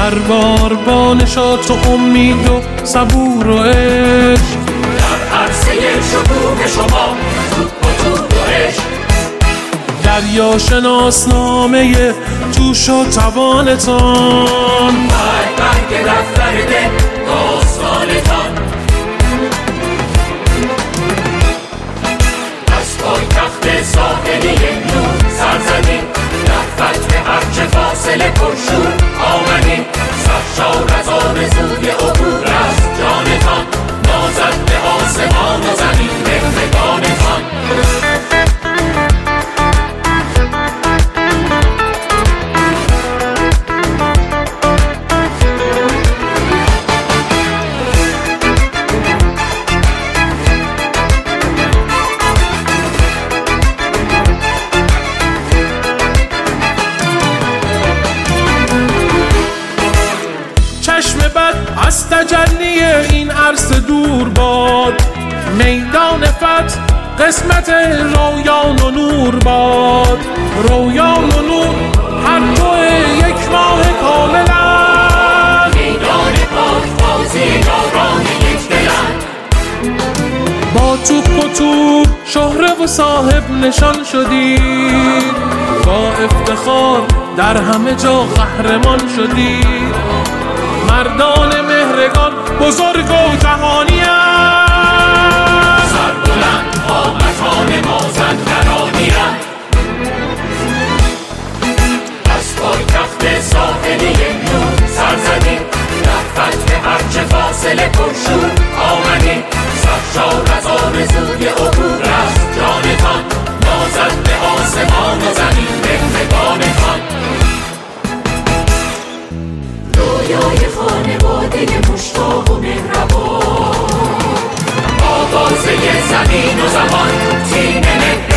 هر بار با نشاط و امید و صبور و عشق در عرصه شکوه شما توپ و تور و عشق دریا شناسنامه توش و توانتان برگ دفتر دل داستانتان از پایتخت ساحلی نور سر زدیم در فتح هرچه فاصله پرشور آمدیم سرشار از آرزوی عبور از جانتان نازد به آسمان و زمین مهربانتان چشم بد از تجلی این عرصه دور باد میدان فتح قسمت رویان و نور باد رویان و نور هر دو یک ماه کاملند میدان پاک بازی یاران یک دلند با توپ و تور شهره و صاحب نشان شدید با افتخار در همه جا قهرمان شدید مردان مهرگان بزرگ و جهانی است سربلند قامتان مازندرانی است از پایتخت ساحلی نور سر زدیم در فتح هرچه فاصله پرشور آمدیم سرشار از آرزوی عبور از جانتان نازد به آسمان و زمین مهربانتان رویای خانواده مشتاق و مهربان آوازه زمین و زمان تیم مهربان